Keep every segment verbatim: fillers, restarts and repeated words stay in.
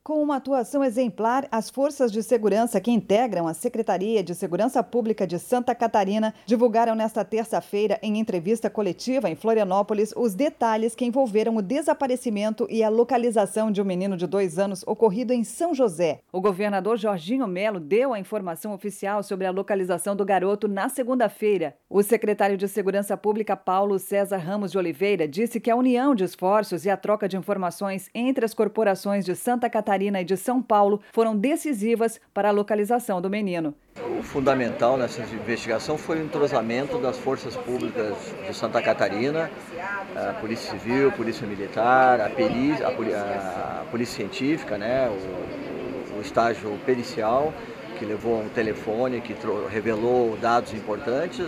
Com uma atuação exemplar, as forças de segurança que integram a Secretaria de Segurança Pública de Santa Catarina divulgaram nesta terça-feira, em entrevista coletiva em Florianópolis, os detalhes que envolveram o desaparecimento e a localização de um menino de dois anos ocorrido em São José. O governador Jorginho Melo deu a informação oficial sobre a localização do garoto na segunda-feira. O secretário de Segurança Pública, Paulo César Ramos de Oliveira, disse que a união de esforços e a troca de informações entre as corporações de Santa Catarina e de São Paulo foram decisivas para a localização do menino. O fundamental nessa investigação foi o entrosamento das forças públicas de Santa Catarina, a Polícia Civil, a Polícia Militar, a, perícia, a, a Polícia Científica, né, o, o estágio pericial, que levou a um telefone que revelou dados importantes.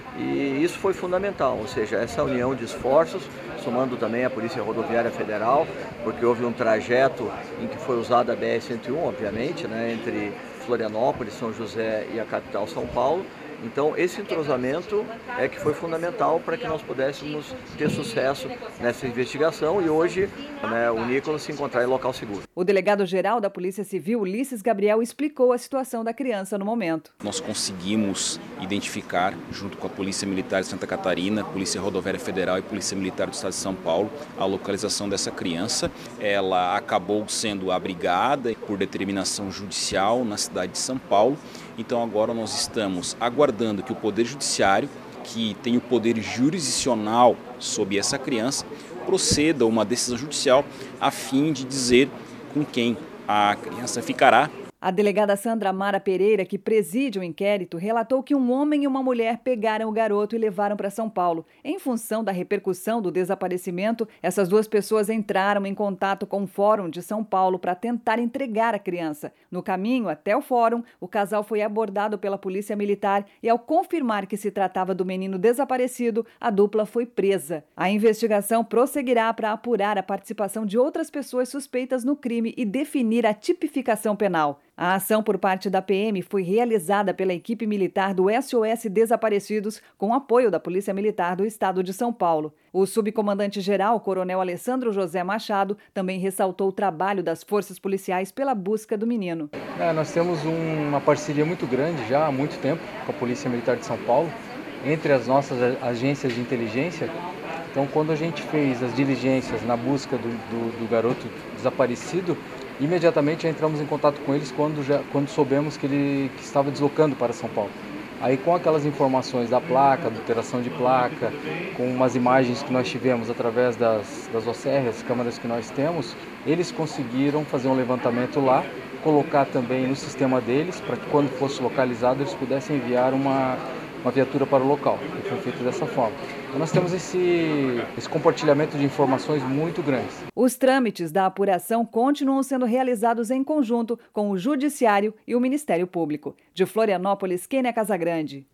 E isso foi fundamental, ou seja, essa união de esforços, somando também a Polícia Rodoviária Federal, porque houve um trajeto em que foi usada a B R cento e um, obviamente, né, entre Florianópolis, São José e a capital São Paulo. Então, esse entrosamento é que foi fundamental para que nós pudéssemos ter sucesso nessa investigação e hoje, né, o Nicolas se encontrar em local seguro. O delegado-geral da Polícia Civil, Ulisses Gabriel, explicou a situação da criança no momento. Nós conseguimos identificar, junto com a Polícia Militar de Santa Catarina, Polícia Rodoviária Federal e Polícia Militar do Estado de São Paulo, a localização dessa criança. Ela acabou sendo abrigada por determinação judicial na cidade de São Paulo. Então agora nós estamos aguardando que o Poder Judiciário, que tem o poder jurisdicional sobre essa criança, proceda a uma decisão judicial a fim de dizer com quem a criança ficará. A delegada Sandra Mara Pereira, que preside o inquérito, relatou que um homem e uma mulher pegaram o garoto e levaram para São Paulo. Em função da repercussão do desaparecimento, essas duas pessoas entraram em contato com o Fórum de São Paulo para tentar entregar a criança. No caminho até o Fórum, o casal foi abordado pela Polícia Militar e, ao confirmar que se tratava do menino desaparecido, a dupla foi presa. A investigação prosseguirá para apurar a participação de outras pessoas suspeitas no crime e definir a tipificação penal. A ação por parte da P M foi realizada pela equipe militar do S O S Desaparecidos, com apoio da Polícia Militar do Estado de São Paulo. O subcomandante-geral, Coronel Alessandro José Machado, também ressaltou o trabalho das forças policiais pela busca do menino. É, nós temos um, uma parceria muito grande já há muito tempo com a Polícia Militar de São Paulo, entre as nossas agências de inteligência. Então, quando a gente fez as diligências na busca do, do, do garoto desaparecido, imediatamente já entramos em contato com eles quando, já, quando soubemos que ele que estava deslocando para São Paulo. Aí, com aquelas informações da placa, adulteração de placa, com umas imagens que nós tivemos através das, das O C R, as câmeras que nós temos, eles conseguiram fazer um levantamento lá, colocar também no sistema deles, para que quando fosse localizado eles pudessem enviar uma, uma viatura para o local. E foi feito dessa forma. Então, nós temos esse, esse compartilhamento de informações muito grandes. Os trâmites da apuração continuam sendo realizados em conjunto com o Judiciário e o Ministério Público. De Florianópolis, Kênia Casagrande.